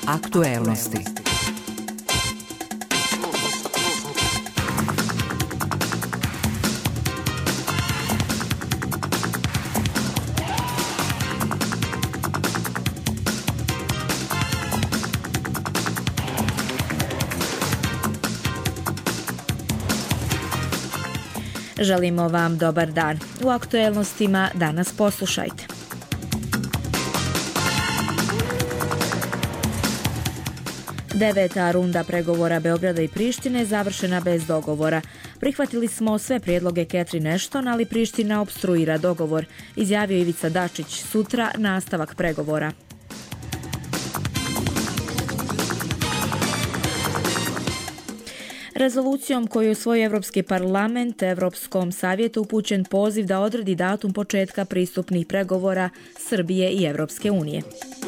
Aktuelnosti. Želimo vam dobar dan. U aktuelnostima danas poslušajte. Deveta runda pregovora Beograda i Prištine završena bez dogovora. Prihvatili smo sve prijedloge Catherine Ashton, ali Priština opstruira dogovor, izjavio Ivica Dačić. Sutra nastavak pregovora. Rezolucijom koju je usvojio Evropski parlament, Evropskom savjetu upućen poziv da odredi datum početka pristupnih pregovora Srbije i Evropske unije.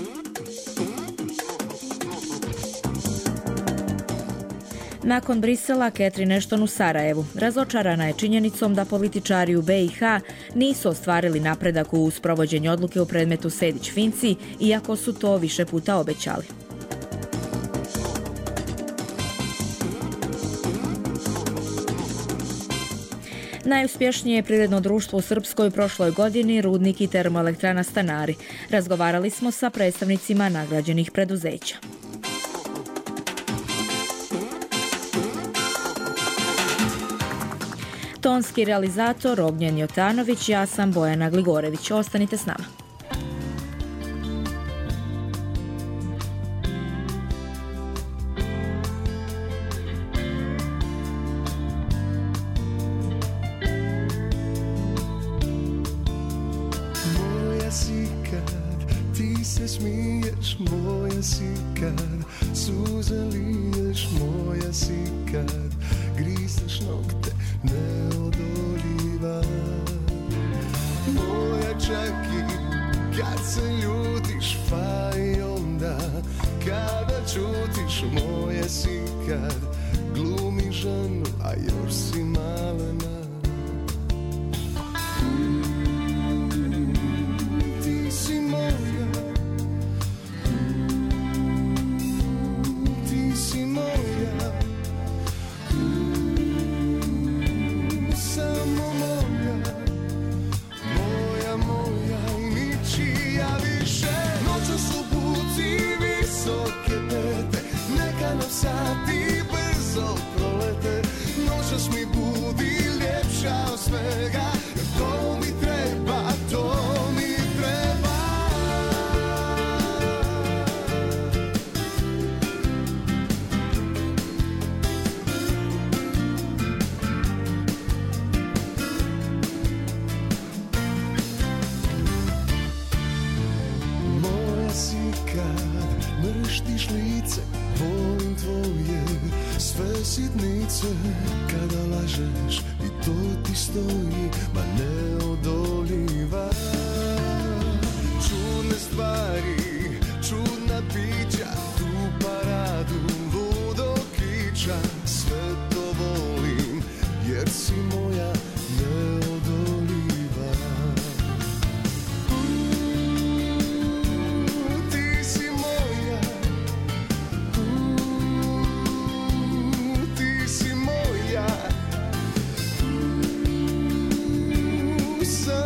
Nakon Brisela, Catherine Ashton u Sarajevu. Razočarana je činjenicom da političari u BiH nisu ostvarili napredak u sprovođenju odluke u predmetu Sejdić-Finci, iako su to više puta obećali. Najuspješnije privredno društvo u Srpskoj u prošloj godini Rudnik i termoelektrana Stanari. Razgovarali smo sa predstavnicima nagrađenih preduzeća. Tonski realizator Ognjen Jotanović, ja sam Bojana Gligorević. Ostanite s nama. Moja si kad ti se smiješ, moja si kad suze liješ, moja si kad grizeš nokte neodoljiva. Moja čak i kad se ljutiš, pa i onda kada čutiš, moja si kad glumiš ženu, a još si malena. Ti si moja, ti si moja, samo moja, moja, moja i ničija više. Noćas u buci visoke pete, neka nam sati brzo prolete. Noćas mi budi ljepša od svega, to mi treba, to mi treba. Moja si kad mrštiš lice, volim tvoje sve sitnice. Kada lažeš i to ti stoji, ma neodoljiva. Čudne stvari, čudna bića, tu paradu ludog kiča. Sve to volim, jer si moja neodoljiva. Ti si moja, ti si moja, samo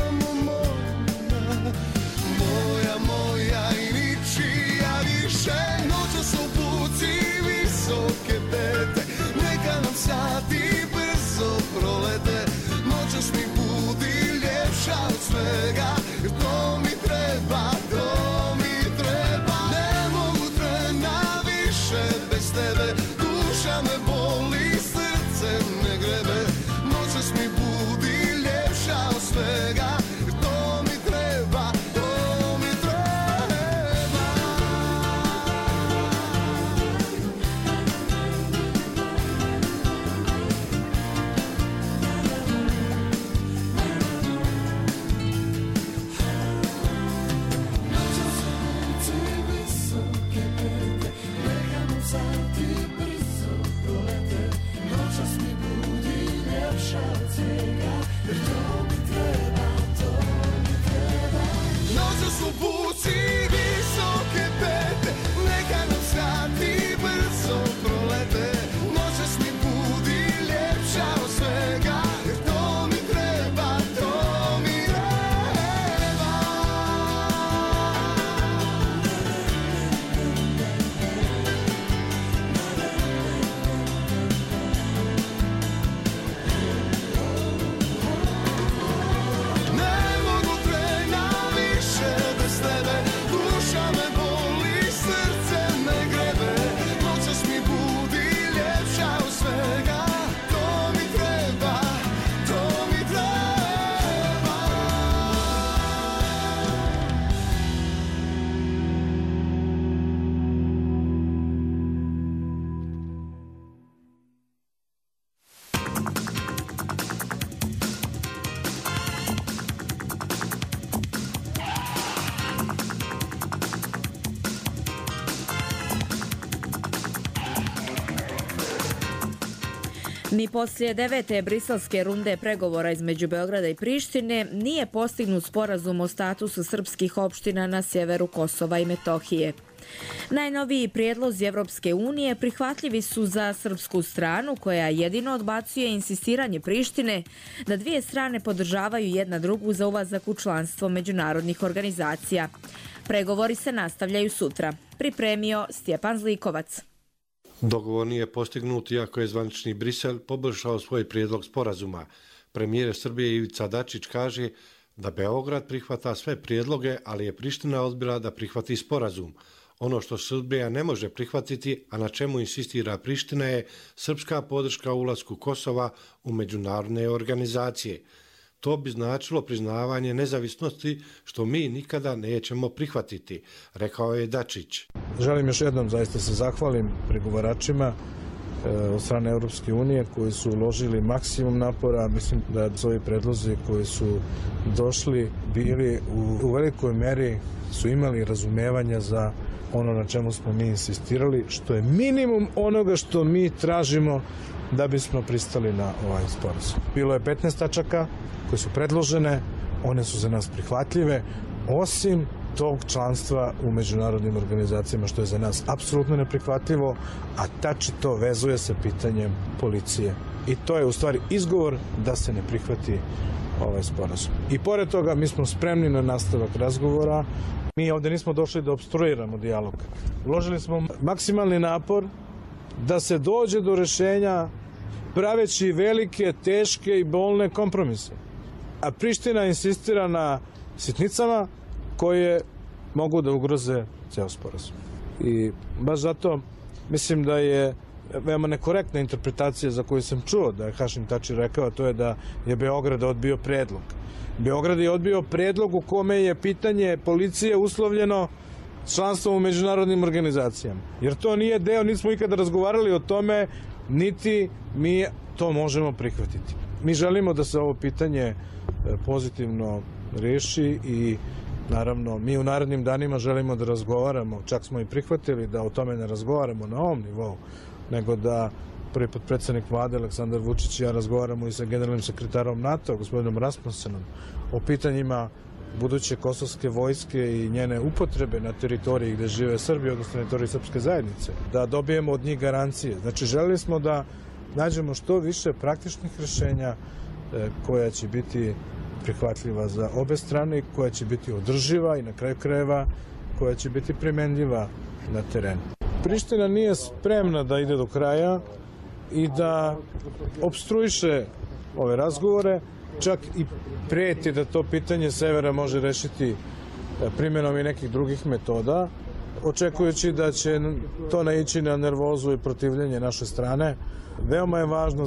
Ni poslije 9. briselske runde pregovora između Beograda i Prištine nije postignut sporazum o statusu srpskih opština na sjeveru Kosova i Metohije. Najnoviji prijedlozi Evropske unije prihvatljivi su za srpsku stranu, koja jedino odbacuje insistiranje Prištine da dvije strane podržavaju jedna drugu za ulazak u članstvo međunarodnih organizacija. Pregovori se nastavljaju sutra. Pripremio Stjepan Zlikovac. Dogovor nije postignut iako je zvanični Brisel poboljšao svoj prijedlog sporazuma. Premijer Srbije Ivica Dačić kaže da Beograd prihvata sve prijedloge, ali je Priština odbila da prihvati sporazum. Ono što Srbija ne može prihvatiti, a na čemu insistira Priština, je srpska podrška ulasku Kosova u međunarodne organizacije. To bi značilo priznavanje nezavisnosti, što mi nikada nećemo prihvatiti, rekao je Dačić. Želim još jednom zaista se zahvalim pregovaračima od strane Europske unije koji su uložili maksimum napora. Mislim da su ovi predlozi koji su došli bili u velikoj meri su imali razumevanja za ono na čemu smo mi insistirali, što je minimum onoga što mi tražimo da bismo pristali na ovaj sporazum. Bilo je 15 tačaka koje su predložene, one su za nas prihvatljive, osim tog članstva u međunarodnim organizacijama, što je za nas apsolutno neprihvatljivo, a tačito vezuje se pitanjem policije. I to je u stvari izgovor da se ne prihvati ovaj sporazum. I pored toga mi smo spremni na nastavak razgovora. Mi ovdje nismo došli da opstruiramo dijalog. Uložili smo maksimalni napor da se dođe do rešenja praveći velike, teške i bolne kompromise. A Priština insistira na sitnicama koje mogu da ugroze ceo sporazum. I baš zato mislim da je veoma nekorektna interpretacija za koju sam čuo da je Hašim Tači rekao, to je da je Beograd odbio predlog. Beograd je odbio predlog u kome je pitanje policije uslovljeno članstvom u međunarodnim organizacijama. Jer to nije deo, nismo ikada razgovarali o tome, niti mi to možemo prihvatiti. Mi želimo da se ovo pitanje pozitivno reši i naravno mi u narednim danima želimo da razgovaramo, čak smo i prihvatili da o tome ne razgovaramo na ovom nivou, nego da prvi potpredsjednik vlade Aleksandar Vučić i ja razgovaramo i sa generalnim sekretarom NATO, gospodinom Rasmussenom, o pitanjima buduće kosovske vojske i njene upotrebe na teritoriji gde žive Srbi, odnosno na teritoriji srpske zajednice, da dobijemo od njih garancije. Znači, želeli smo da nađemo što više praktičnih rešenja koja će biti prihvatljiva za obe strane, koja će biti održiva i na kraju krajeva koja će biti primenljiva na terenu. Priština nije spremna da ide do kraja i da opstruiše ove razgovore, čak i preti da to pitanje severa može rešiti primjenom i nekih drugih metoda, očekujući da će to naići na nervozu i protivljenje naše strane. Veoma je važno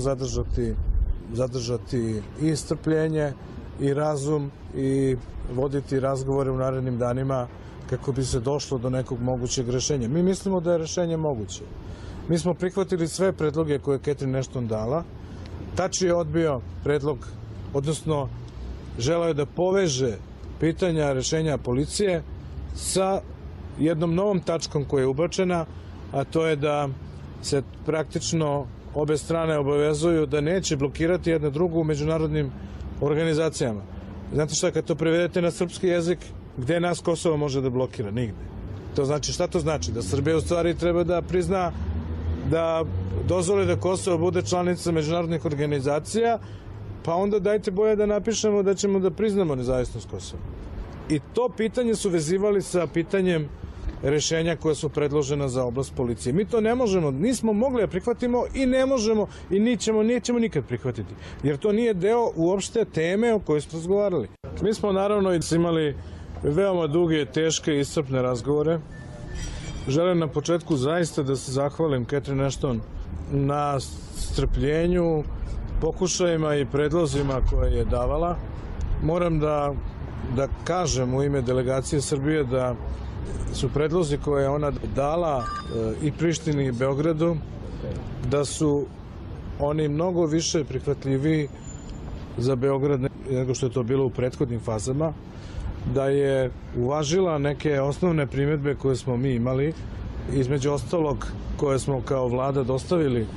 zadržati i strpljenje i razum i voditi razgovore u narednim danima kako bi se došlo do nekog mogućeg rešenja. Mi mislimo da je rešenje moguće. Mi smo prihvatili sve predloge koje je Catherine Ashton dala. Tači je odbio predlog, odnosno želeo je da poveže pitanja rešenja policije sa jednom novom tačkom koja je ubačena, a to je da se praktično obe strane obavezuju da neće blokirati jedna drugu u međunarodnim organizacijama. Znate šta, kad to prevedete na srpski jezik, gde nas Kosovo može da blokira? Nigde. To znači, šta to znači? Da Srbija u stvari treba da prizna, da dozvoli da Kosovo bude članica međunarodnih organizacija, pa onda dajte bolje da napišemo da ćemo da priznamo nezavisnost Kosova. I to pitanje su vezivali sa pitanjem rešenja koja su predložena za oblast policije. Mi to ne možemo, nismo mogli da prihvatimo i ne možemo i nećemo nikad prihvatiti. Jer to nije deo uopšte teme o kojoj smo razgovarali. Mi smo naravno imali veoma duge, teške i iscrpne razgovore. Želim na početku zaista da se zahvalim Catherine Ashton na strpljenju, pokušajima i predlozima koje je davala. Moram da kažem u ime delegacije Srbije da su predlozi koje je ona dala i Prištini i Beogradu, da su oni mnogo više prihvatljiviji za Beograd nego što je to bilo u prethodnim fazama, da je uvažila neke osnovne primjedbe koje smo mi imali, između ostalog koje smo kao vlada dostavili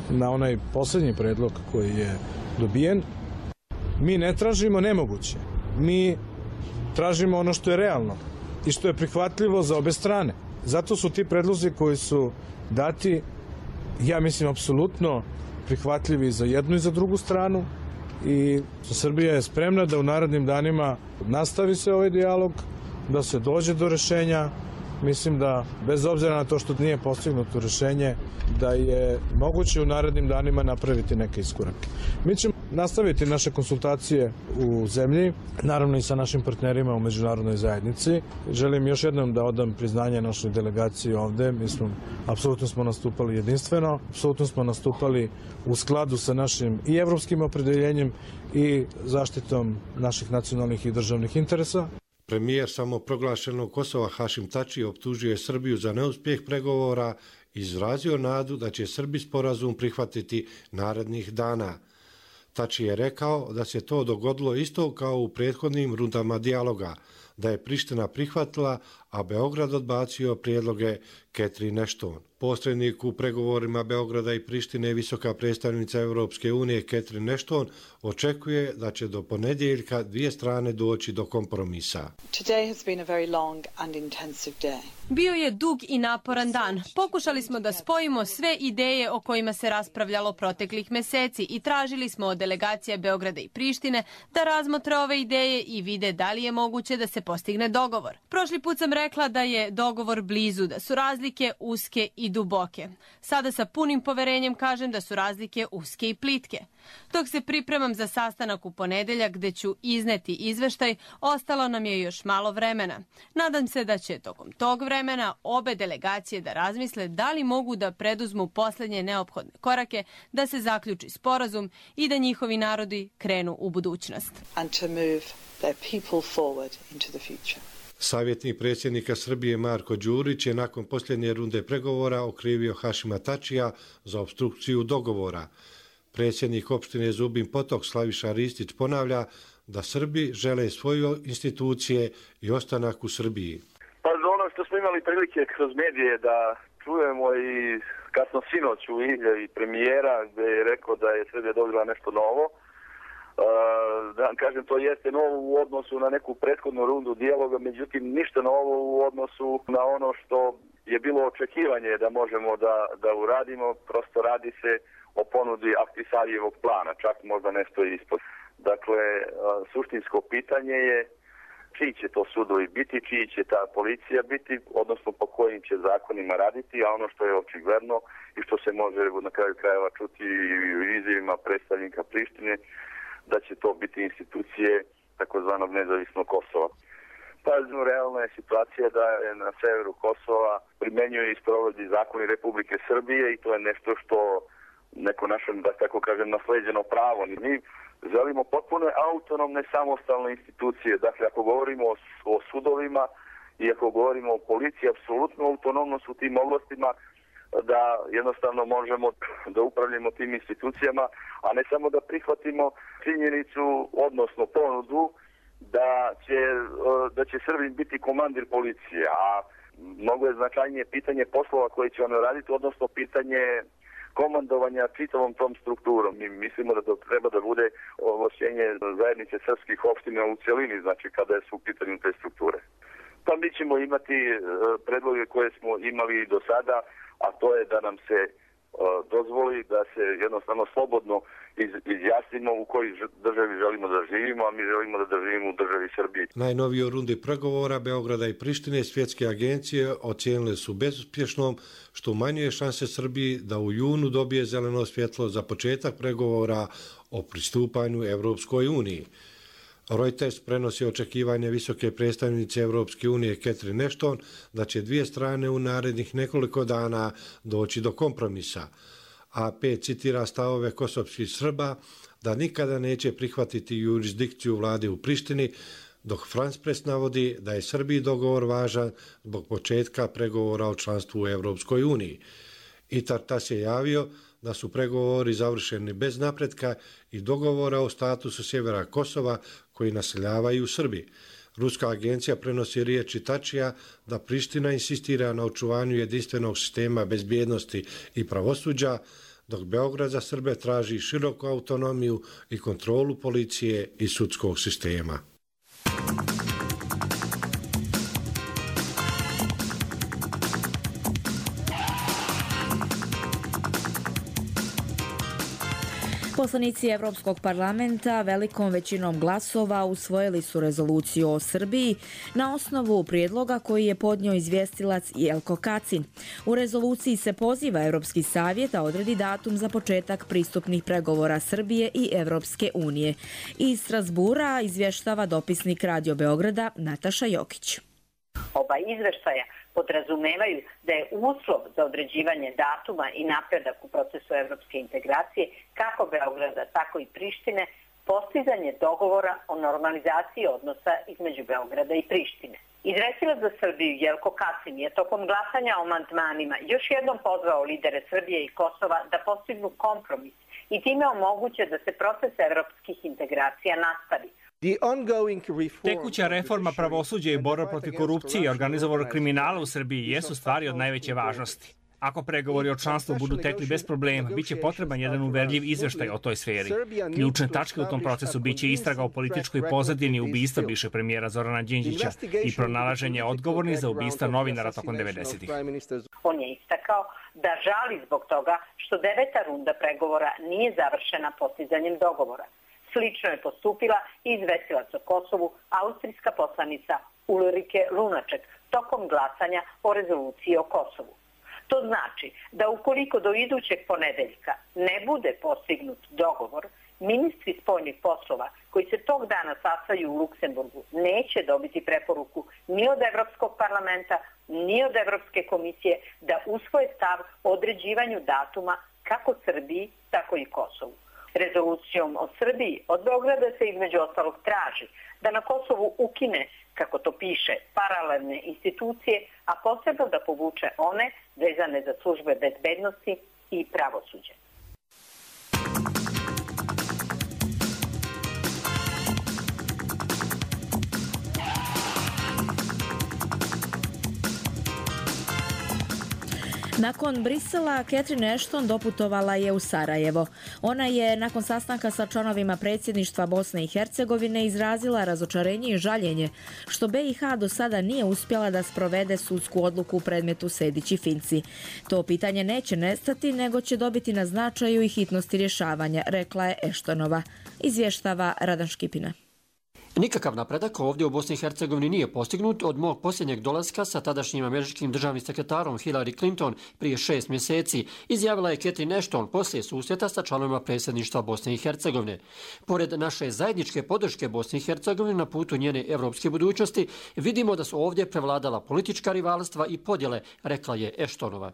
na onaj posljednji predlog koji je dobijen. Mi ne tražimo nemoguće. Mi tražimo ono što je realno i što je prihvatljivo za obe strane. Zato su ti predlozi koji su dati, ja mislim, apsolutno prihvatljivi za jednu i za drugu stranu i Srbija je spremna da u narednim danima nastavi se ovaj dijalog, da se dođe do rešenja. Mislim da, bez obzira na to što nije postignuto rešenje, da je moguće u narednim danima napraviti neke iskorake. Mi ćemo nastaviti naše konsultacije u zemlji, naravno i sa našim partnerima u međunarodnoj zajednici. Želim još jednom da odam priznanje našoj delegaciji ovde. Apsolutno smo nastupali jedinstveno, apsolutno smo nastupali u skladu sa našim i evropskim opredeljenjem i zaštitom naših nacionalnih i državnih interesa. Premijer samoproglašenog Kosova Hašim Tači optužio je Srbiju za neuspjeh pregovora i izrazio nadu da će Srbi sporazum prihvatiti narednih dana. Tači je rekao da se to dogodilo isto kao u prethodnim rundama dijaloga, da je Priština prihvatila, a Beograd odbacio prijedloge Catherine Ashton. Posrednik u pregovorima Beograda i Prištine, visoka predstavnica Europske unije Catherine Ashton, očekuje da će do ponedjeljka dvije strane doći do kompromisa. Bio je dug i naporan dan. Pokušali smo da spojimo sve ideje o kojima se raspravljalo proteklih meseci i tražili smo od delegacija Beograda i Prištine da razmotre ove ideje i vide da li je moguće da se postigne dogovor. Prošli put sam rekla da je dogovor blizu, da su razlike uske i duboke. Sada sa punim poverenjem kažem da su razlike uske i plitke. Dok se pripremam za sastanak u ponedeljak gde ću izneti izveštaj, ostalo nam je još malo vremena. Nadam se da će tokom tog vremena obe delegacije da razmisle da li mogu da preduzmu posljednje neophodne korake da se zaključi sporazum i da njihovi narodi krenu u budućnost. Savjetnik predsjednika Srbije Marko Đurić je nakon posljednje runde pregovora okrivio Hašima Tačija za opstrukciju dogovora. Predsjednik opštine Zubin Potok Slaviša Ristić ponavlja da Srbi žele svoje institucije i ostanak u Srbiji. Pa za ono što smo imali prilike kroz medije da čujemo i kasno sinoć u Ilje i premijera gdje je rekao da je Srbija dobila nešto novo. Da vam kažem, to jeste novo u odnosu na neku prethodnu rundu dijaloga, međutim ništa novo u odnosu na ono što je bilo očekivanje da možemo da uradimo, prosto radi se o ponudi Ahtisarijevog plana, čak možda nešto ispod. Dakle, suštinsko pitanje je čiji će to sudovi biti, čiji će ta policija biti, odnosno po kojim će zakonima raditi, a ono što je očigledno i što se može na kraju krajeva čuti u izjavima predstavnika Prištine, da će to biti institucije takozvanog nezavisnog Kosova. Pa realna je situacija da je na severu Kosova primenjuje i sprovodi zakoni Republike Srbije i to je nešto što neko naše, da tako kažem, nasleđeno pravo. Mi želimo potpuno autonomne, samostalne institucije. Dakle, ako govorimo o sudovima i ako govorimo o policiji, apsolutno autonomnost u tim oblastima da jednostavno možemo da upravljamo tim institucijama, a ne samo da prihvatimo činjenicu, odnosno ponudu da će Srbin biti komandir policije, a mnogo je značajnije pitanje poslova koje će ono raditi, odnosno pitanje komandovanja čitavom tom strukturom. Mi mislimo da to treba da bude ovlašćenje zajednice srpskih opština u cjelini, znači kada su u pitanju te strukture. Pa mi ćemo imati predloge koje smo imali do sada, a to je da nam se dozvoli da se jednostavno slobodno izjasnimo u kojoj državi želimo da živimo, a mi želimo da živimo u državi Srbiji. Najnoviju rundi pregovora Beograda i Prištine svjetske agencije ocijenile su bezuspješnom, što umanjuje šanse Srbiji da u junu dobije zeleno svjetlo za početak pregovora o pristupanju Evropskoj uniji. Reuters prenosi očekivanje visoke predstavnice Evropske unije Catherine Ashton da će dvije strane u narednih nekoliko dana doći do kompromisa. AP citira stavove kosovskih Srba da nikada neće prihvatiti jurisdikciju vlade u Prištini, dok France Press navodi da je Srbiji dogovor važan zbog početka pregovora o članstvu u Evropskoj uniji. I Tartas je javio da su pregovori završeni bez napretka i dogovora o statusu sjevera Kosova koji naseljavaju Srbi. Ruska agencija prenosi riječi Tačija da Priština insistira na očuvanju jedinstvenog sistema bezbjednosti i pravosuđa, dok Beograd za Srbe traži široku autonomiju i kontrolu policije i sudskog sistema. Poslanici Evropskog parlamenta velikom većinom glasova usvojili su rezoluciju o Srbiji na osnovu prijedloga koji je podnio izvjestilac Jelko Kacin. U rezoluciji se poziva Evropski savjet da odredi datum za početak pristupnih pregovora Srbije i Evropske unije. Iz Strasbura izvještava dopisnik Radio Beograda Nataša Jokić. Oba izveštaja podrazumevaju da je uslov za određivanje datuma i napredak u procesu evropske integracije kako Beograda, tako i Prištine, postizanje dogovora o normalizaciji odnosa između Beograda i Prištine. Izvestilac za Srbiju Jelko Kacin je tokom glasanja o amandmanima još jednom pozvao lidere Srbije i Kosova da postignu kompromis i time omoguće da se proces evropskih integracija nastavi. Tekuća reforma pravosuđa i borba protiv korupcije i organizovanog kriminala u Srbiji jesu stvari od najveće važnosti. Ako pregovori o članstvu budu tekli bez problema, biće potreban jedan uverljiv izveštaj o toj sferi. Ključne tačke u tom procesu biće istraga o političkoj pozadini ubistva bivšeg premijera Zorana Đinđića i pronalaženje odgovornih za ubistva novinara tokom 90-ih. On je istakao da žali zbog toga što 9. runda pregovora nije završena postizanjem dogovora. Slično je postupila i izvestilac o Kosovu, austrijska poslanica Ulrike Lunaček, tokom glasanja o rezoluciji o Kosovu. To znači da ukoliko do idućeg ponedeljka ne bude postignut dogovor, ministri spoljnih poslova koji se tog dana sastaju u Luksemburgu neće dobiti preporuku ni od Evropskog parlamenta, ni od Evropske komisije da usvoje stav o određivanju datuma kako Srbiji, tako i Kosovu. Rezolucijom o Srbiji od Beograda se između ostalog traži da na Kosovu ukine, kako to piše, paralelne institucije, a posebno da povuče one vezane za službe bezbednosti i pravosuđe. Nakon Brisela, Catherine Ashton doputovala je u Sarajevo. Ona je nakon sastanka sa članovima predsjedništva Bosne i Hercegovine izrazila razočarenje i žaljenje što BiH do sada nije uspjela da sprovede sudsku odluku u predmetu Sejdić i Finci. To pitanje neće nestati, nego će dobiti na značaju i hitnosti rješavanja, rekla je Ashtonova. Izvještava Radan Škipina. Nikakav napredak ovdje u Bosni i Hercegovini nije postignut od mog posljednjeg dolaska sa tadašnjim američkim državnim sekretarom Hillary Clinton prije 6 mjeseci, izjavila je Catherine Ashton poslije susreta sa članovima predsjedništva Bosne i Hercegovine. Pored naše zajedničke podrške Bosne i Hercegovine na putu njene evropske budućnosti, vidimo da su ovdje prevladala politička rivalstva i podjele, rekla je Ashtonova.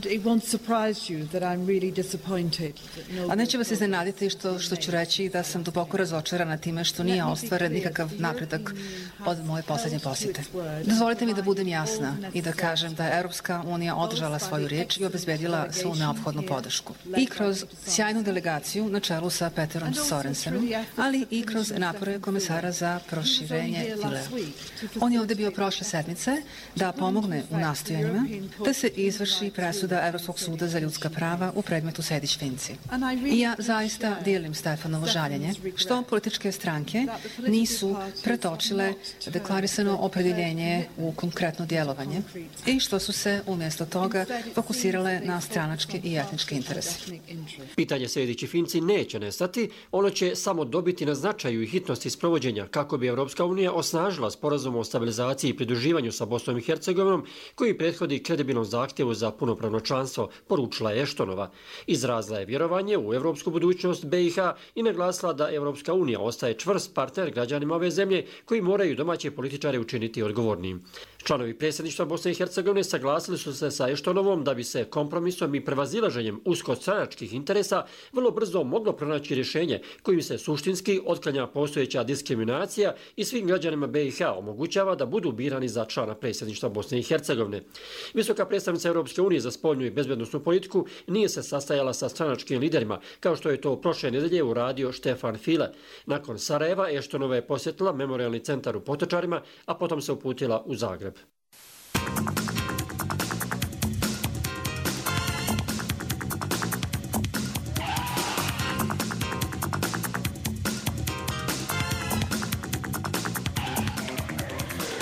A neće vas iznenaditi što ću reći da sam duboko razočarana time što nije ostvaren nikakav napredak od moje posljednje posjete. Dozvolite mi da budem jasna i da kažem da je Europska unija održala svoju riječ i obezbedila svu neophodnu podršku. I kroz sjajnu delegaciju na čelu sa Peterom Sorensenom, ali i kroz napore komesara za proširenje Filea. On je ovdje bio prošle sedmice da pomogne u nastojanjima da se izvrši presuda Evropskog suda za ljudska prava u predmetu Sejdić-Finci. I ja zaista dijelim Stefanovo žaljenje što političke stranke nisu pretočile deklarisano opredjeljenje u konkretno djelovanje i što su se umjesto toga fokusirale na stranačke i etničke interese. Pitanje Sejdić i Finci neće nestati, ono će samo dobiti na značaju i hitnosti sprovođenja kako bi Evropska unija osnažila sporazum o stabilizaciji i pridruživanju sa Bosnom i Hercegovinom koji prethodi kredibilnom zahtjevu za punopravno članstvo, poručila je Ashtonova. Izrazila je vjerovanje u evropsku budućnost BiH i naglasila da Evropska unija ostaje čvrst partner građanima ove zemlje koji moraju domaće političare učiniti odgovornim. Članovi predsjedništva Bosne i Hercegovine saglasili su se sa Ashtonovom da bi se kompromisom i prevazilaženjem uskostranačkih interesa vrlo brzo moglo pronaći rješenje kojim se suštinski otklanja postojeća diskriminacija i svim građanima BiH omogućava da budu birani za člana predsjedništva Bosne i Hercegovine. Visoka predstavnica Europske unije za spoljnu i bezbednosnu politiku nije se sastajala sa stranačkim liderima, kao što je to prošle nedelje uradio Stefan Füle. Nakon Sarajeva, Ashtonova je posjetila memorialni centar u Potočarima, a potom se uputila u Zagreb.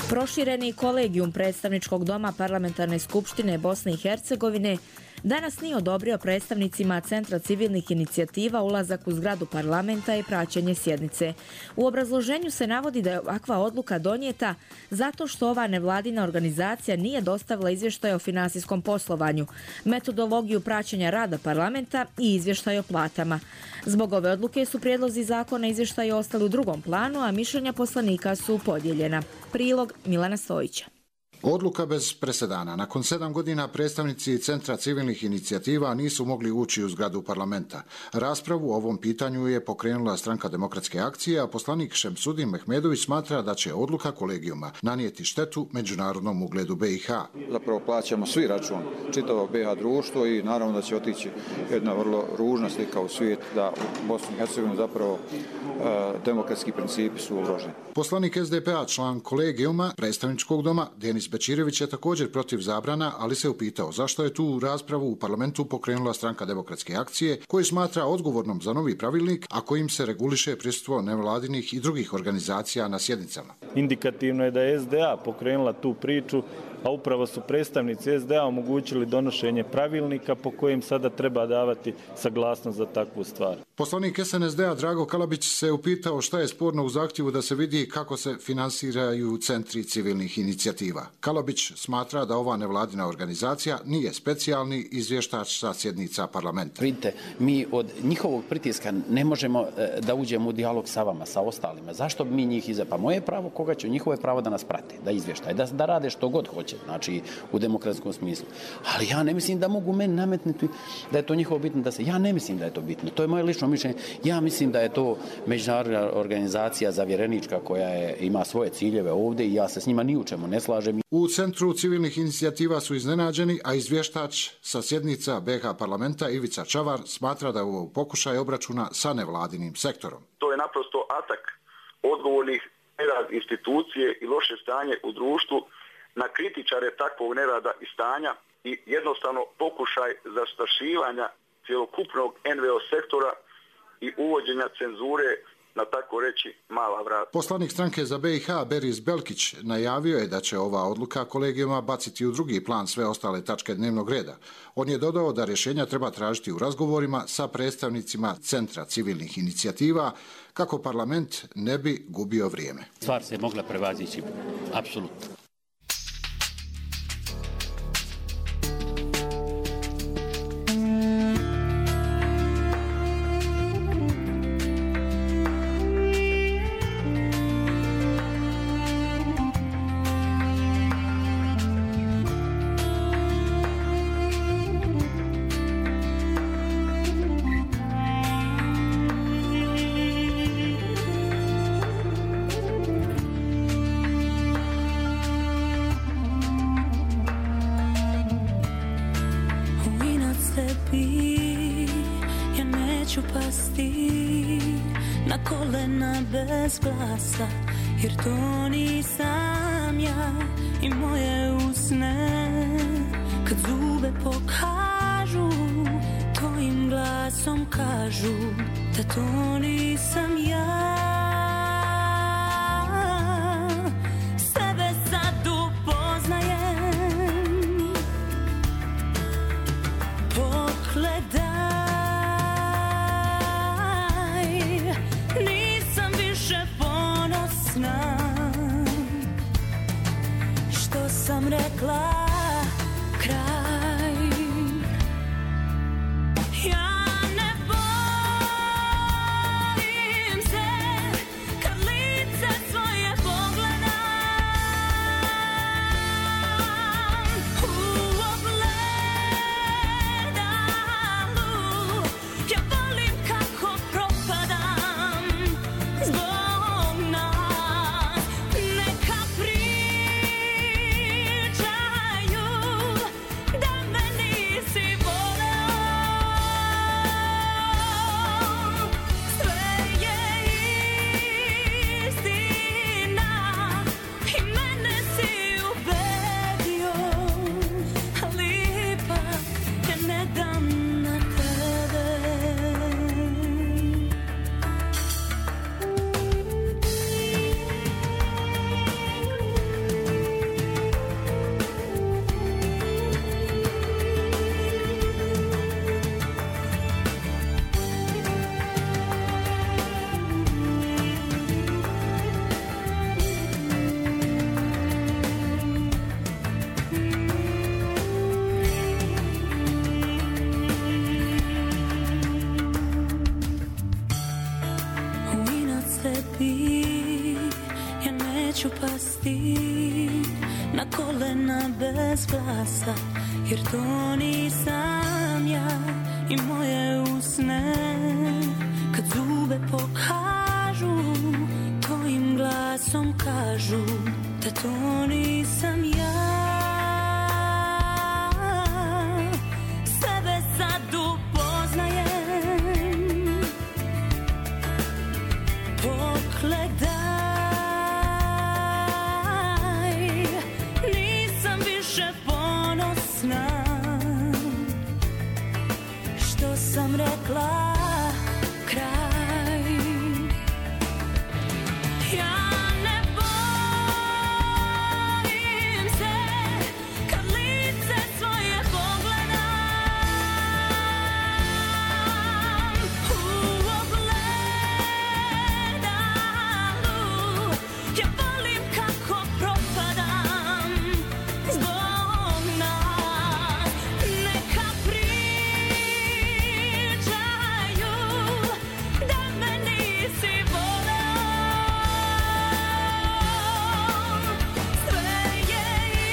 Prošireni kolegijum predstavničkog doma Parlamentarne skupštine Bosne i Hercegovine danas nije odobrio predstavnicima Centra civilnih inicijativa ulazak u zgradu parlamenta i praćenje sjednice. U obrazloženju se navodi da je ovakva odluka donijeta zato što ova nevladina organizacija nije dostavila izvještaj o finansijskom poslovanju, metodologiju praćenja rada parlamenta i izvještaj o platama. Zbog ove odluke su prijedlozi zakona i izvještaji ostali u drugom planu, a mišljenja poslanika su podijeljena. Prilog Milana Stojića. Odluka bez presedana. Nakon 7 godina predstavnici Centra civilnih inicijativa nisu mogli ući u zgradu parlamenta. Raspravu o ovom pitanju je pokrenula Stranka demokratske akcije, a poslanik Šemsudin Mehmedović smatra da će odluka kolegijuma nanijeti štetu međunarodnom ugledu BiH. Zapravo plaćamo svi račun čitavo BiH društvo i naravno da će otići jedna vrlo ružna slika u svijet da u Bosni i Hercegovini zapravo demokratski principi su ugroženi. Poslanik SDP-a, član kolegijuma predstavničkog doma, Denis Bečirević je također protiv zabrana, ali se upitao zašto je tu raspravu u parlamentu pokrenula Stranka demokratske akcije, koju smatra odgovornom za novi pravilnik, a kojim se reguliše prisustvo nevladinih i drugih organizacija na sjednicama. Indikativno je da je SDA pokrenula tu priču, a upravo su predstavnici SDA omogućili donošenje pravilnika po kojem sada treba davati saglasnost za takvu stvar. Poslanik SNSD-a Drago Kalabić se upitao šta je sporno u zahtjevu da se vidi kako se finansiraju centri civilnih inicijativa. Kalabić smatra da ova nevladina organizacija nije specijalni izvještač sa sjednica parlamenta. Vidite, mi od njihovog pritiska ne možemo da uđemo u dijalog sa vama, sa ostalima. Zašto bi mi njih Pa moje pravo, koga će? Njihovo je pravo da nas prate, da izvještaj, da rade što god hoće, znači u demokratskom smislu. Ali ja ne mislim da mogu meni nametnuti da je to njihovo bitno da se... Ja ne mislim da je to bitno. To je moje lično mišljenje. Ja mislim da je to međunarodna organizacija zavjerenička koja ima svoje ciljeve ovdje i ja se s njima ni u čemu ne slažem. U Centru civilnih inicijativa su iznenađeni, a izvještač sa sjednica BiH parlamenta Ivica Čavar smatra da je ovo pokušaj obračuna sa nevladinim sektorom. To je naprosto atak odgovornih nerad institucije i loše stanje u društvu na kritičare takvog nerada i stanja i jednostavno pokušaj zastrašivanja cjelokupnog NVO sektora i uvođenja cenzure na tako reći mala vrata. Poslanik stranke za BiH Beris Belkić najavio je da će ova odluka kolegijuma baciti u drugi plan sve ostale tačke dnevnog reda. On je dodao da rješenja treba tražiti u razgovorima sa predstavnicima Centra civilnih inicijativa kako parlament ne bi gubio vrijeme. Stvar se mogla prevazići, apsolutno. Na kolena bez glasa, jer to nisam ja i moje usne. Kad zube pokažu, tvojim glasom kažu da to nisam ja. Sebe sad upoznajem, pogledaj. Što sam rekla, kraj. Ja ne bojim se kad lice svoje pogledam u ogledalu. Ja volim kako propadam zbog nas. Neka pričaju da kolena bez glasa, jer to nisam ja i moje usne kad zube pokažu, tvojim glasom kažu da to nisam ja. Sebe sad upoznajem, pogledaj, nisam više ponosna što sam rekla kraj. Ja ne bojim se kad lice svoje pogledam u ogledalu. Ja volim kako propadam zbog nas. Neka pričaju da me nisi voleo. Sve je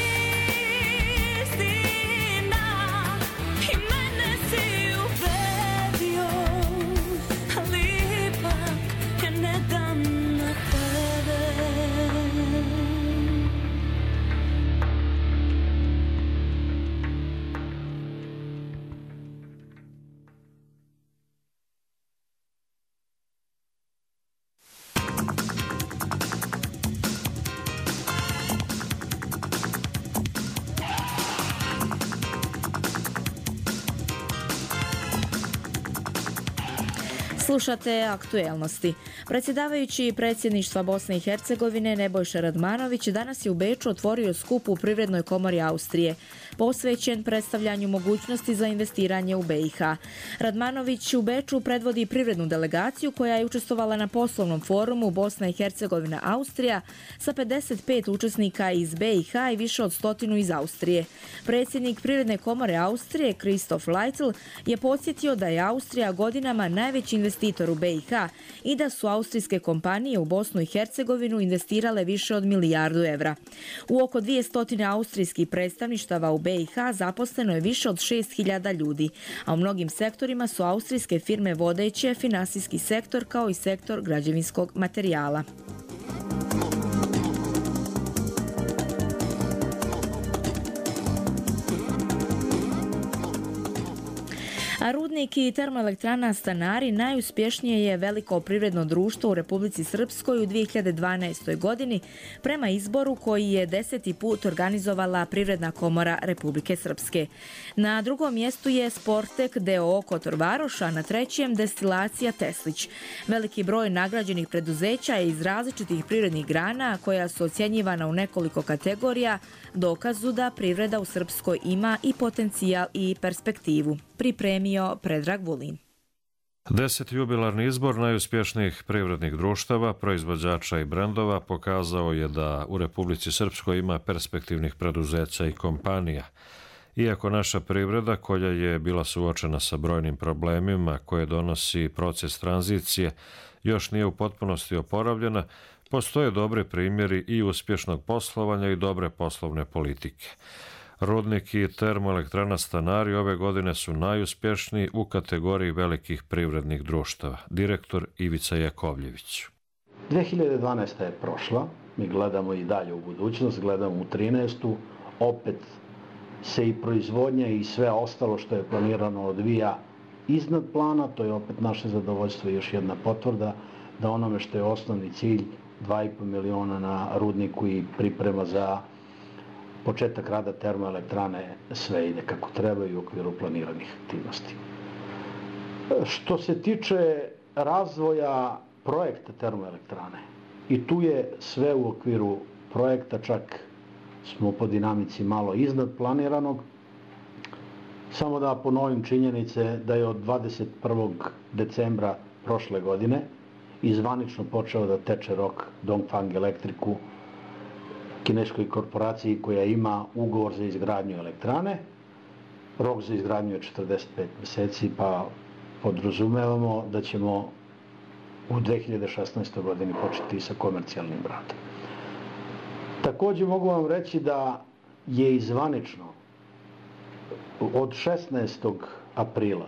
istina i mene si ubedio, ali ipak ja ne dam na tebe. Slušate aktuelnosti. Predsjedavajući predsjedništva Bosne i Hercegovine Nebojša Radmanović danas je u Beču otvorio skup u Privrednoj komori Austrije, posvećen predstavljanju mogućnosti za investiranje u BiH. Radmanović u Beču predvodi privrednu delegaciju koja je učestvovala na poslovnom forumu Bosna i Hercegovina Austrija sa 55 učesnika iz BiH i više od 100 iz Austrije. Predsjednik Privredne komore Austrije Kristof Leitl je podsjetio da je Austrija godinama najveći investitor u BiH i da su austrijske kompanije u Bosnu i Hercegovinu investirale više od €1 milijardu. U oko 200 austrijskih predstavništava u BiH zaposleno je više od 6.000 ljudi, a u mnogim sektorima su austrijske firme vodeće finansijski sektor kao i sektor građevinskog materijala. A rudnik i termoelektrana Stanari najuspješnije je veliko privredno društvo u Republici Srpskoj u 2012. godini prema izboru koji je 10. put organizovala Privredna komora Republike Srpske. Na drugom mjestu je Sportek d.o.o. Kotor Varoš, a na trećem Destilacija Teslić. Veliki broj nagrađenih preduzeća je iz različitih privrednih grana koja su ocjenjivana u nekoliko kategorija, dokazu da privreda u Srpskoj ima i potencijal i perspektivu. Pripremio Predrag Vulin. 10. jubilarni izbor najuspješnijih privrednih društava, proizvođača i brendova pokazao je da u Republici Srpskoj ima perspektivnih preduzeća i kompanija. Iako naša privreda, koja je bila suočena sa brojnim problemima koje donosi proces tranzicije, još nije u potpunosti oporavljena, postoje dobre primjeri i uspješnog poslovanja i dobre poslovne politike. Rudnik i termoelektrana Stanari ove godine su najuspješniji u kategoriji velikih privrednih društava. Direktor Ivica Jakovljević. 2012. je prošla, mi gledamo i dalje u budućnost, gledamo u 13. Opet se i proizvodnja i sve ostalo što je planirano odvija iznad plana, to je opet naše zadovoljstvo i još jedna potvrda da onome što je osnovni cilj 2,5 miliona na rudniku i priprema za početak rada termoelektrane sve ide kako treba i u okviru planiranih aktivnosti. Što se tiče razvoja projekta termoelektrane, i tu je sve u okviru projekta, čak smo po dinamici malo iznad planiranog. Samo da ponovim činjenice da je od 21. decembra prošle godine i zvanično počeo da teče rok Dongfang Elektriku, kineskoj korporaciji koja ima ugovor za izgradnju elektrane. Rok za izgradnju je 45 mjeseci, pa podrazumevamo da ćemo u 2016. godini početi sa komercijalnim radom. Također mogu vam reći da je izvanično od 16. aprila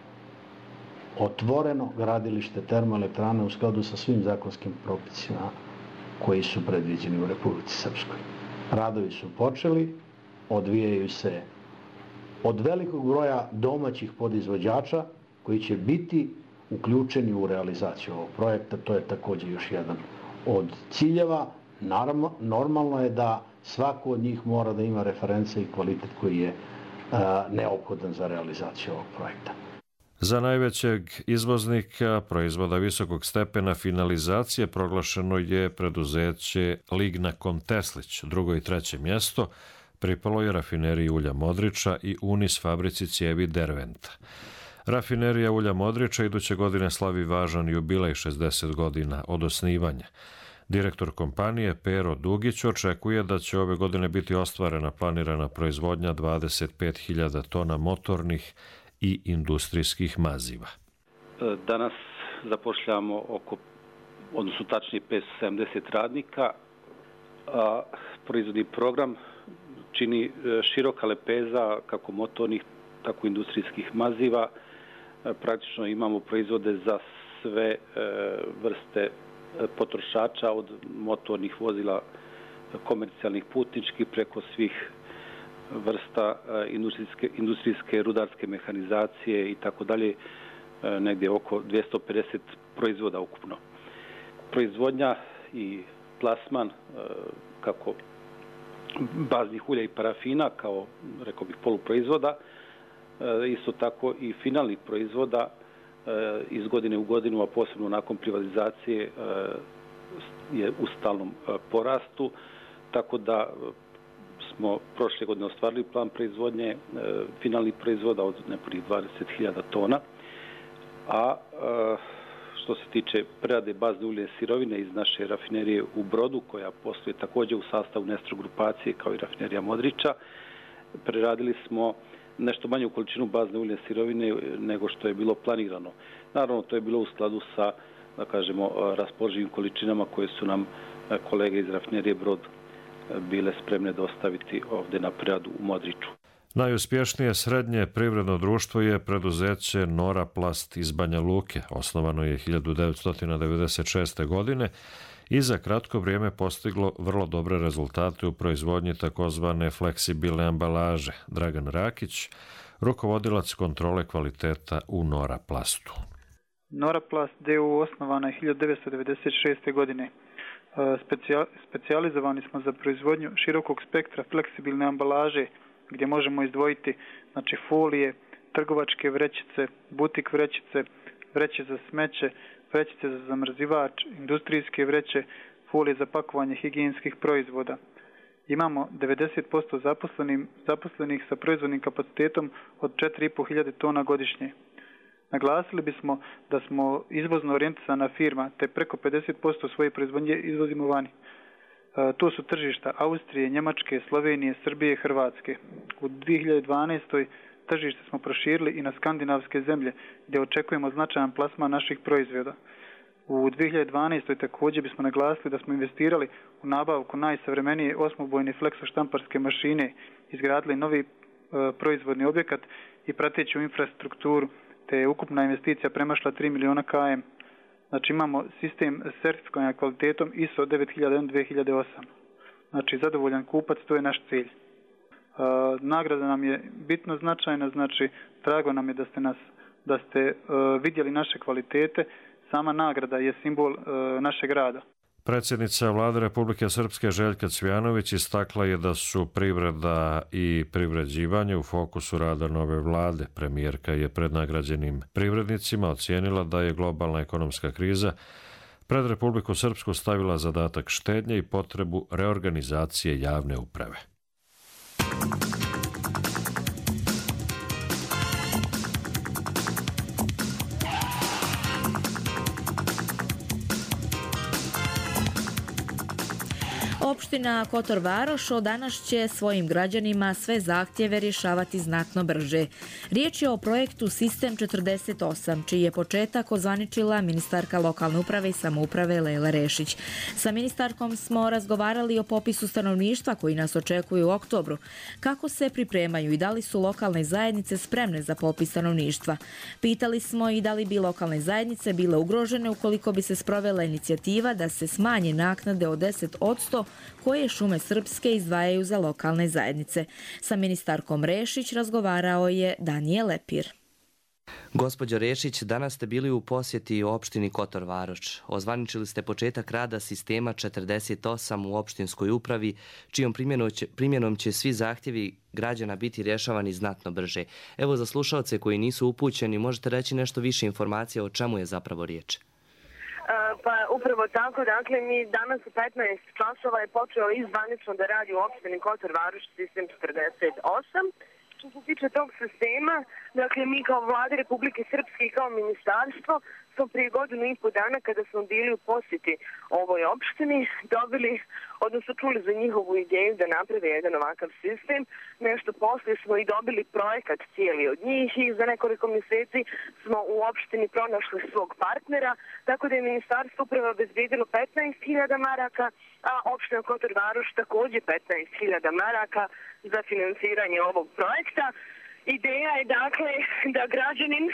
otvoreno gradilište termoelektrane u skladu sa svim zakonskim propisima koji su predviđeni u Republici Srpskoj. Radovi su počeli, odvijaju se od velikog broja domaćih podizvođača koji će biti uključeni u realizaciju ovog projekta. To je također još jedan od ciljeva. Normalno je da svako od njih mora da ima reference i kvalitet koji je neophodan za realizaciju ovog projekta. Za najvećeg izvoznika proizvoda visokog stepena finalizacije proglašeno je preduzeće Lignacon Teslić. Drugo i treće mjesto pripalo je rafineriji ulja Modriča i Unis fabrici cijevi Derventa. Rafinerija ulja Modriča iduće godine slavi važan jubilej 60 godina od osnivanja. Direktor kompanije Pero Dugić očekuje da će ove godine biti ostvarena planirana proizvodnja 25.000 tona motornih i industrijskih maziva. Danas zapošljamo odnosno tačnije 570 radnika, a proizvodni program čini široka lepeza kako motornih, tako i industrijskih maziva. Praktično imamo proizvode za sve vrste potrošača, od motornih vozila, komercijalnih, putničkih, preko svih vrsta industrijske rudarske mehanizacije i tako dalje, negdje oko 250 proizvoda ukupno. Proizvodnja i plasman kako baznih ulja i parafina kao, rekao bih, poluproizvoda, isto tako i finalnih proizvoda iz godine u godinu, a posebno nakon privatizacije je u stalnom porastu, tako da smo prošle godine ostvarili plan proizvodnje finalnih proizvoda od nepunih 20.000 tona, a što se tiče prerade bazne uljne sirovine iz naše rafinerije u Brodu, koja postoji također u sastavu Nestro grupacije kao i rafinerija Modriča, preradili smo nešto manju količinu bazne uljne sirovine nego što je bilo planirano. Naravno, to je bilo u skladu sa, da kažemo, raspoloživim količinama koje su nam kolege iz rafinerije Brod bile spremne dostaviti ovdje na preradu u Modriču. Najuspješnije srednje privredno društvo je preduzeće Noraplast iz Banja Luke. Osnovano je 1996. godine i za kratko vrijeme postiglo vrlo dobre rezultate u proizvodnji takozvane fleksibilne ambalaže. Dragan Rakić, rukovodilac kontrole kvaliteta u Noraplastu. Noraplast DU osnovana je 1996. godine. Specijalizovani smo za proizvodnju širokog spektra fleksibilne ambalaže, gdje možemo izdvojiti folije, trgovačke vrećice, butik vrećice, vreće za smeće, vrećice za zamrzivač, industrijske vreće, folije za pakovanje higijenskih proizvoda. Imamo 90% zaposlenih sa proizvodnim kapacitetom od 4.500 tona godišnje. Naglasili bismo da smo izvozno orijentisana firma, te preko 50% svoje proizvodnje izvozimo vani. To su tržišta Austrije, Njemačke, Slovenije, Srbije i Hrvatske. U 2012. tržište smo proširili i na skandinavske zemlje, gdje očekujemo značajan plasman naših proizvoda. U 2012. također bismo naglasili da smo investirali u nabavku najsavremenije osmobojne fleksoštamparske mašine, izgradili novi proizvodni objekat i prateću infrastrukturu, te je ukupna investicija premašla 3 miliona km. Znači imamo sistem sertifikovanja kvalitetom ISO 9001-2008. Znači zadovoljan kupac, to je naš cilj. Nagrada nam je bitno značajna, znači drago nam je da ste vidjeli naše kvalitete. Sama nagrada je simbol našeg rada. Predsjednica Vlade Republike Srpske Željka Cvijanović istakla je da su privreda i privređivanje u fokusu rada nove vlade. Premijerka je pred nagrađenim privrednicima ocijenila da je globalna ekonomska kriza pred Republiku Srpsku stavila zadatak štednje i potrebu reorganizacije javne uprave. Opština Kotor Varoš od danas će svojim građanima sve zahtjeve rješavati znatno brže. Riječ je o projektu Sistem 48, čiji je početak ozvaničila ministarka lokalne uprave i samouprave Lejla Rešić. Sa ministarkom smo razgovarali o popisu stanovništva koji nas očekuje u oktobru. Kako se pripremaju i da li su lokalne zajednice spremne za popis stanovništva? Pitali smo i da li bi lokalne zajednice bile ugrožene ukoliko bi se sprovela inicijativa da se smanje naknade od 10% koje Šume Srpske izdvajaju za lokalne zajednice. Sa ministarkom Rešić razgovarao je Danijel Lepir. Gospođo Rešić, danas ste bili u posjeti opštini Kotor Varoš. Ozvaničili ste početak rada sistema 48 u opštinskoj upravi, čijom primjenom će svi zahtjevi građana biti rješavani znatno brže. Evo, za slušalce koji nisu upućeni, možete reći nešto više informacija o čemu je zapravo riječ? Pa upravo tako, dakle mi danas u 15 časova je počeo izvanično da radi u opštini Kotor Varoš sistem 48. Što se tiče tog sistema, dakle mi kao vlada Republike Srpske i kao ministarstvo smo prije 1,5 dana kada smo bili u posjeti ovoj opštini dobili, odnosno čuli za njihovu ideju da naprave jedan ovakav sistem. Nešto poslije smo i dobili projekat cijeli od njih i za nekoliko mjeseci smo u opštini pronašli svog partnera, tako da je ministarstvo upravo obezbedilo 15.000 maraka, a opština Kotor Varoš također 15.000 maraka za finansiranje ovog projekta. Ideja je dakle da građanin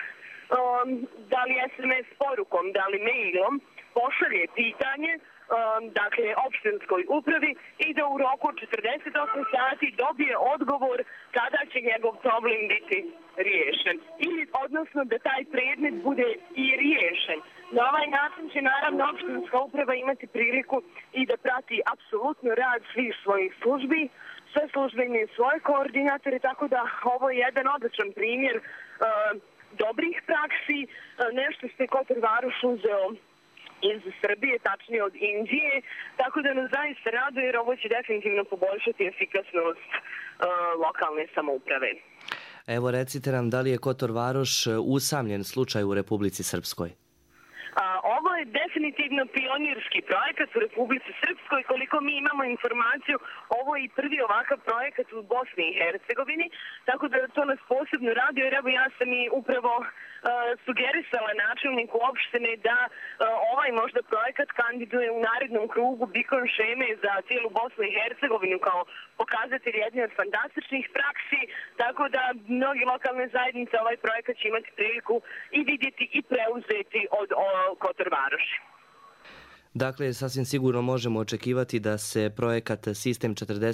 da li SMS porukom, da li mailom pošalje pitanje dakle opštinskoj upravi i da u roku 48 sati dobije odgovor kada će njegov problem biti riješen. Ili odnosno da taj predmet bude i riješen. Na ovaj način će naravno opštinska uprava imati priliku i da prati apsolutno rad svih svojih službi, sve službe imaju svoje koordinatore, tako da ovo je jedan odličan primjer dobrih praksi, nešto što je Kotor Varoš uzeo iz Srbije, tačnije od Indije, tako da nas zaista raduje jer ovo će definitivno poboljšati efikasnost lokalne samouprave. Evo, recite nam, da li je Kotor Varoš usamljen slučaj u Republici Srpskoj? Ovo je definitivno pionirski projekat u Republici Srpskoj. Koliko mi imamo informaciju, ovo je i prvi ovakav projekat u Bosni i Hercegovini, tako da to nas posebno radi, jer evo ja sam i upravo sugerisala načelniku opštine da ovaj možda projekat kandiduje u narednom krugu Bikon šeme za cijelu Bosnu i Hercegovinu kao pokazatelj jedne od fantastičnih praksi, tako da mnogi lokalne zajednice ovaj projekat će imati priliku i vidjeti i preuzeti od Kotor Varoši. Dakle, sasvim sigurno možemo očekivati da se projekat Sistem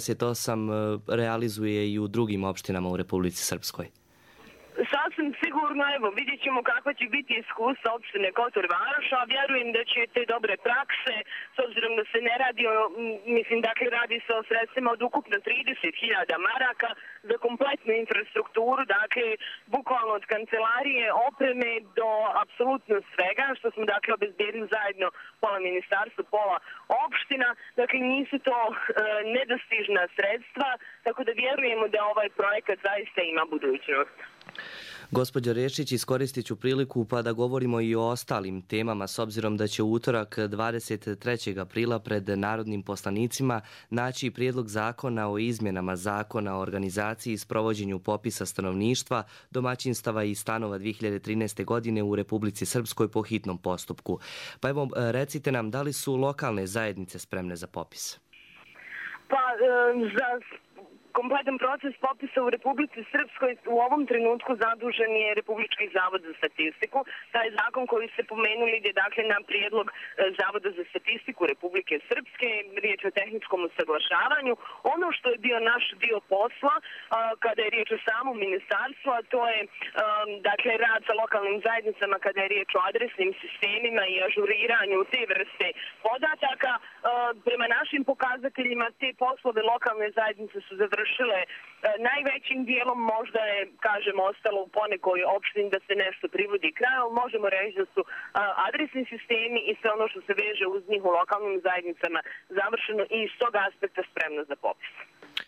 48 realizuje i u drugim opštinama u Republici Srpskoj. Sasvim sigurno, evo, vidjet ćemo kakva će biti iskustva opštine Kotor Varoša, a vjerujem da će te dobre prakse, s obzirom da se ne radi o, mislim, dakle, radi se o sredstvima od ukupno 30.000 maraka za kompletnu infrastrukturu, dakle, bukvalno od kancelarije, opreme do apsolutno svega, što smo, dakle, obezbedili zajedno pola ministarstva, pola opština, dakle, nisu to nedostižna sredstva, tako da vjerujemo da ovaj projekat zaista ima budućnost. Gospođo Rešić, iskoristit ću priliku pa da govorimo i o ostalim temama, s obzirom da će u utorak 23. aprila pred narodnim poslanicima naći prijedlog zakona o izmjenama zakona o organizaciji i sprovođenju popisa stanovništva, domaćinstava i stanova 2013. godine u Republici Srpskoj po hitnom postupku. Pa evo, recite nam, da li su lokalne zajednice spremne za popis? Pa, za kompletan proces popisa u Republici Srpskoj u ovom trenutku zadužen je Republički zavod za statistiku. Taj zakon koji ste pomenuli ide dakle na prijedlog Zavoda za statistiku Republike Srpske, riječ o tehničkom usaglašavanju. Ono što je bio naš dio posla kada je riječ o samom ministarstvu, a to je dakle rad sa lokalnim zajednicama kada je riječ o adresnim sistemima i ažuriranju te vrste podataka. Prema našim pokazateljima te poslove lokalne zajednice su završile najvećim dijelom, možda je, kažem, ostalo u ponekoj opštini da se nešto privodi kraju, možemo reći da su adresni sistemi i sve ono što se veže uz njih u lokalnim zajednicama završeno i iz tog aspekta spremno za popis.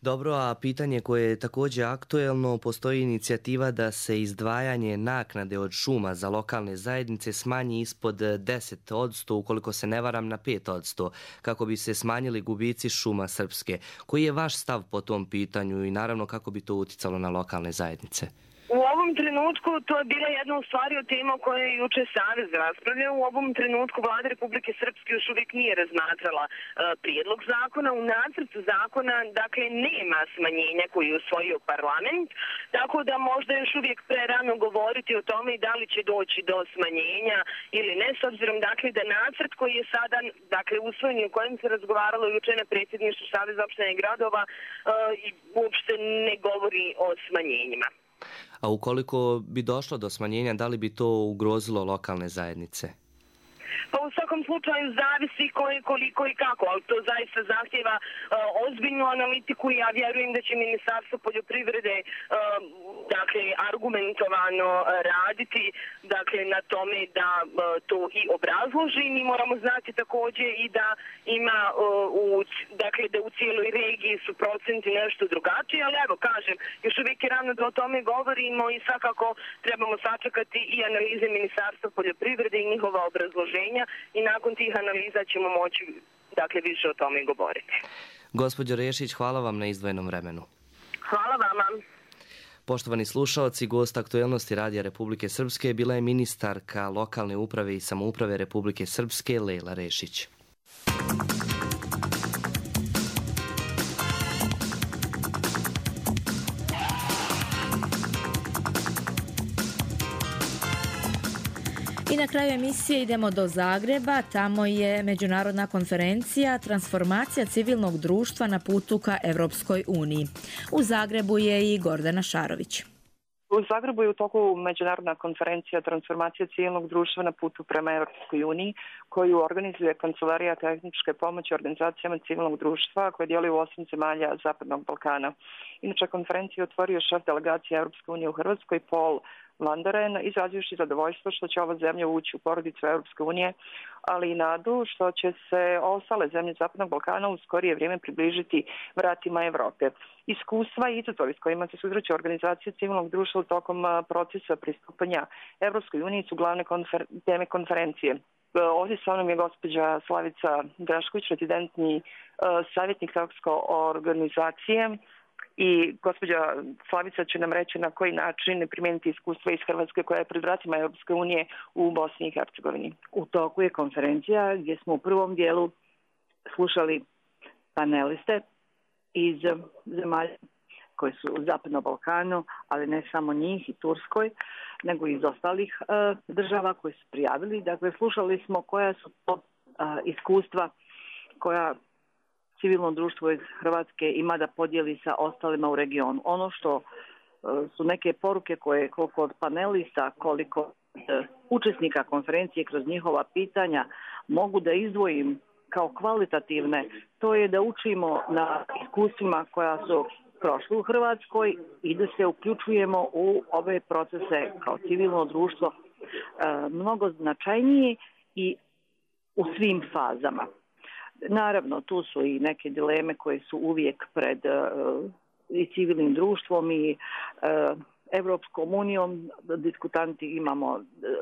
Dobro, a pitanje koje je također aktuelno, postoji inicijativa da se izdvajanje naknade od šuma za lokalne zajednice smanji ispod 10%, ukoliko se ne varam na 5%, kako bi se smanjili gubici šuma srpske. Koji je vaš stav po tom pitanju i naravno kako bi to uticalo na lokalne zajednice? U ovom trenutku to je bila jedna u stvari od tema koje je juče Savez raspravljao. U ovom trenutku Vlada Republike Srpske još uvijek nije razmatrala prijedlog zakona. U nacrtu zakona, dakle, nema smanjenja koji je usvojio parlament, tako da možda još uvijek prerano govoriti o tome i da li će doći do smanjenja ili ne, s obzirom dakle da nacrt koji je sada usvojen i o kojem se razgovaralo juče na predsjedništvu Saveza opština i gradova uopšte ne govori o smanjenjima. A ukoliko bi došlo do smanjenja, da li bi to ugrozilo lokalne zajednice? Pa u svakom slučaju zavisi koliko i kako, ali to zaista zahtjeva ozbiljnu analitiku i ja vjerujem da će Ministarstvo poljoprivrede argumentovano raditi na tome da to i obrazloži. Mi moramo znati također i da ima da u cijeloj regiji su procenti nešto drugačiji, ali evo kažem, još uvijek je rano da o tome govorimo i svakako trebamo sačekati i analize Ministarstva poljoprivrede i njihova obrazloženja i nakon tih analiza ćemo moći više o tome govoriti. Gospođo Rešić, hvala vam na izdvojenom vremenu. Hvala vama. Poštovani slušaoci, gost aktuelnosti Radija Republike Srpske bila je ministarka lokalne uprave i samouprave Republike Srpske Lejla Rešić. I na kraju emisije idemo do Zagreba, tamo je međunarodna konferencija Transformacija civilnog društva na putu ka Evropskoj uniji. U Zagrebu je i Gordana Šarović. U Zagrebu je u toku međunarodna konferencija Transformacija civilnog društva na putu prema Evropskoj uniji, koju organizuje Kancelarija tehničke pomoći organizacijama civilnog društva koje djeluju u 8 zemalja Zapadnog Balkana. Inače, konferenciju je otvorio šef delegacije Evropske unije u Hrvatskoj, Paul Vanderen, izrazivši zadovoljstvo što će ova zemlja ući u porodicu Europske unije, ali i nadu što će se ostale zemlje Zapadnog Balkana u skorije vrijeme približiti vratima Evrope. Iskustva i izazovi s kojima se susreće organizacije civilnog društva tokom procesa pristupanja Europskoj uniji su glavne teme konferencije. Ovdje sa mnom je gospođa Slavica Drašković, rezidentni savjetnik Evropske organizacije. I gospođa Slavica će nam reći na koji način primijeniti iskustva iz Hrvatske koja je pred vratima Europske unije u Bosni i Hercegovini. U toku je konferencija gdje smo u prvom dijelu slušali paneliste iz zemalja koji su u Zapadnom Balkanu, ali ne samo njih i Turskoj, nego i iz ostalih država koji su prijavili. Dakle, slušali smo koja su to iskustva koja civilno društvo iz Hrvatske ima da podijeli sa ostalima u regionu. Ono što su neke poruke koje koliko od panelista, koliko učesnika konferencije kroz njihova pitanja mogu da izdvojim kao kvalitativne, to je da učimo na iskustvima koja su prošli u Hrvatskoj i da se uključujemo u ove procese kao civilno društvo mnogo značajnije i u svim fazama. Naravno, tu su i neke dileme koje su uvijek pred i civilnim društvom i Evropskom unijom. Diskutanti imamo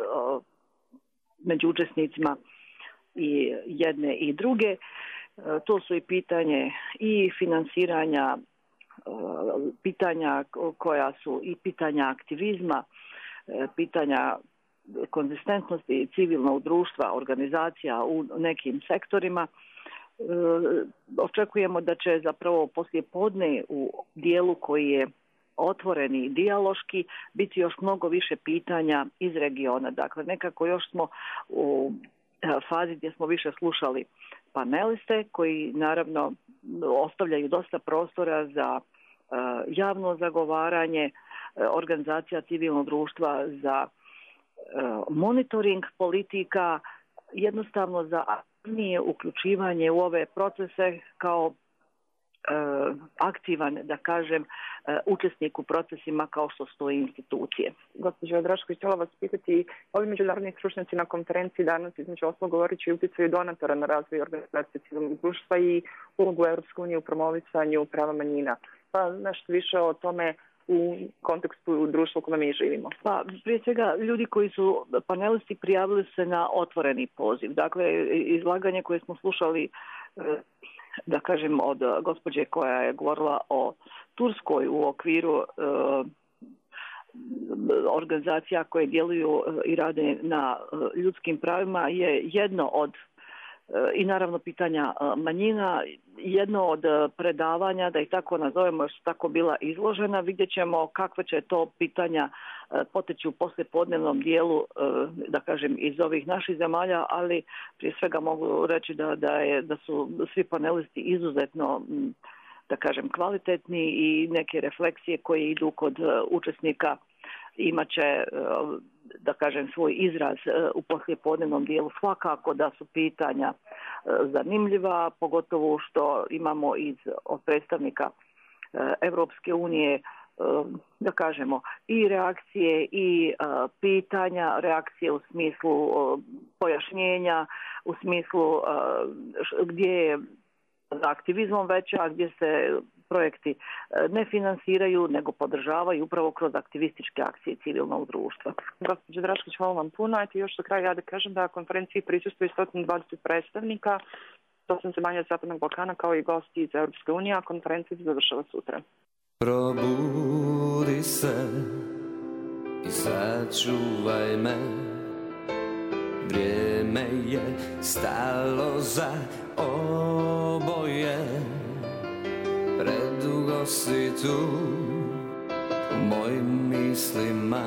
među učesnicima i jedne i druge. To su i pitanje i finansiranja, pitanja koja su i pitanja aktivizma, pitanja konzistentnosti civilnog društva, organizacija u nekim sektorima. Očekujemo da će zapravo poslije podne u dijelu koji je otvoreni dijaloški biti još mnogo više pitanja iz regiona. Dakle, nekako još smo u fazi gdje smo više slušali paneliste koji naravno ostavljaju dosta prostora za javno zagovaranje organizacija civilnog društva, za monitoring politika, jednostavno za aktivnije uključivanje u ove procese kao aktivan, da kažem, učesnik u procesima kao što stoji institucije. Gospođo Drašković, htjela vas pitati, ovi međunarodni stručnjaci na konferenciji danas između ostalog govoreći o utjecaju donatora na razvoj organizacije civilnog društva i ulogu Europske unije u promovisanju prava manjina. Pa nešto više o tome u kontekstu društva u kojem mi živimo. Pa, prije svega, ljudi koji su panelisti prijavili se na otvoreni poziv. Dakle, izlaganje koje smo slušali, da kažem, od gospođe koja je govorila o Turskoj u okviru organizacija koje djeluju i rade na ljudskim pravima, je jedno od, i naravno pitanja manjina, jedno od predavanja, da ih tako nazovemo, što tako bila izložena. Vidjet ćemo kakve će to pitanja poteći u poslijepodnevnom dijelu, da kažem, iz ovih naših zemalja, ali prije svega mogu reći da su svi panelisti izuzetno, da kažem, kvalitetni i neke refleksije koje idu kod učesnika imat će, da kažem, svoj izraz u poslijepodnevnom dijelu. Svakako da su pitanja zanimljiva, pogotovo što imamo od predstavnika Europske unije, da kažemo, i reakcije i pitanja, reakcije u smislu pojašnjenja, u smislu gdje je za aktivizmom veća, a gdje se projekti ne finansiraju, nego podržavaju upravo kroz aktivističke akcije civilnog društva. Gospođo Drašković, hvala vam puno. Eto, još do kraja ja da kažem da konferenciji prisustvuje 120 predstavnika, 8 zemalja Zapadnog Balkana, kao i gosti iz Europske unije, a konferencija se završava sutra. Probudi se i sačuvaj me, vrijeme je stalo za oboje. Predugo si tu u mojim mislima,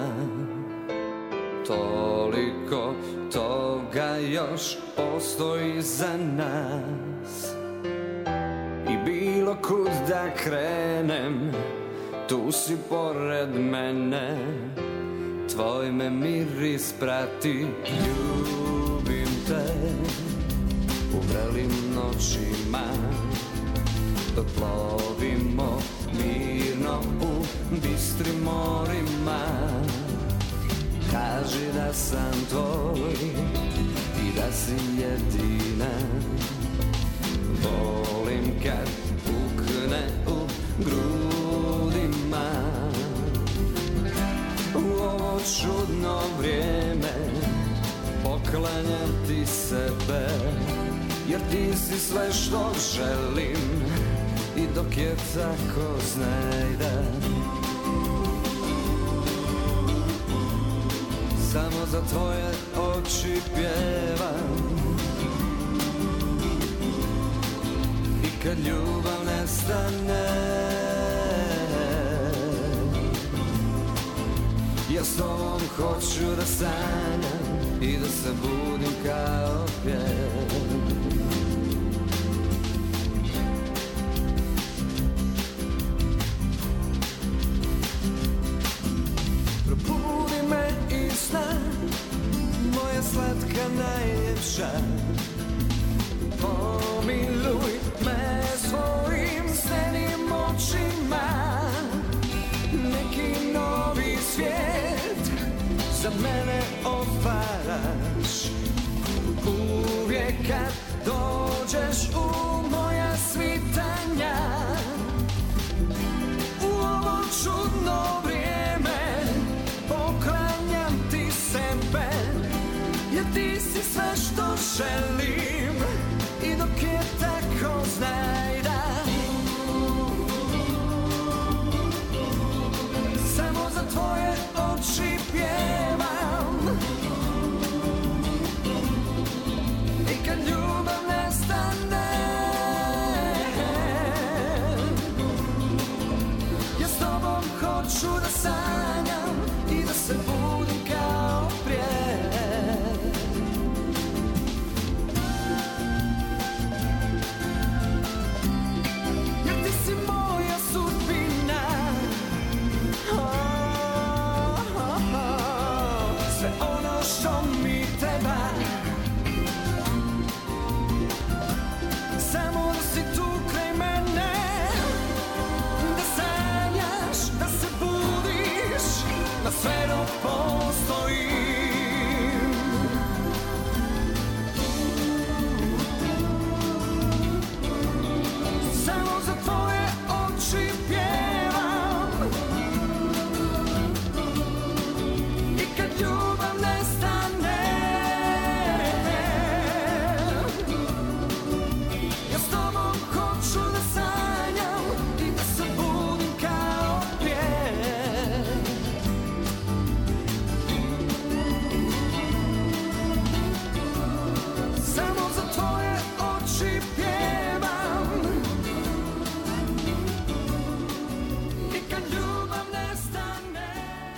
toliko toga još postoji za nas. I bilo kud da krenem, tu si pored mene, tvoj me miris prati. Ljubim te u vrelim noćima, dok plovimo mirno u bistrim morima. Kaži da sam tvoj i da si jedina. Volim kad pukne u grudima. U ovo čudno vrijeme poklanjam ti sebe, jer ti si sve što želim. I dok je tako, znaj da samo za tvoje oči pjevam. I kad ljubav nestane, ja s tobom hoću da sanjam i da se budim kao pjev. Moja slatka najljepša, pomiluj me svojim snenim očima. Neki novi svijet za mene otvaraš. Uvijek kad dođeš u moja svitanja, u ovo čudno vrijeme poklanjam ti sebe, jer ti si sve što želim. I dok je tako, znaj da samo za tvoje oči pjevam. I kad ljubav nestane, ja s tobom hoću da sanjam i da se budim kao prije. Jer ti si moja sudbina, sve ono što mi treba. Samo da si tu kraj mene, postojim. Samo za tvoje oči pjevam i kad ljubav nestane, ja s tobom hoću da sanjam i da se budim kao prije. Samo za tvoje oči pjevam i kad ljubav nestane.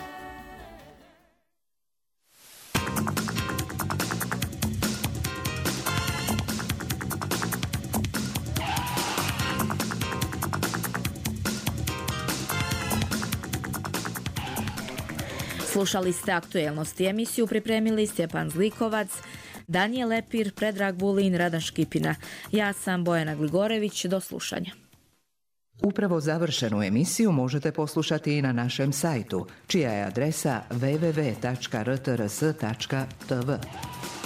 Slušali ste aktuelnosti, emisiju pripremili Stjepan Zlikovac, Danijel Lepir, Predrag Vulin, Radan Škipina. Ja sam Bojana Gligorević, do slušanja. Upravo završenu emisiju možete poslušati i na našem sajtu, čija je adresa www.rtrs.tv.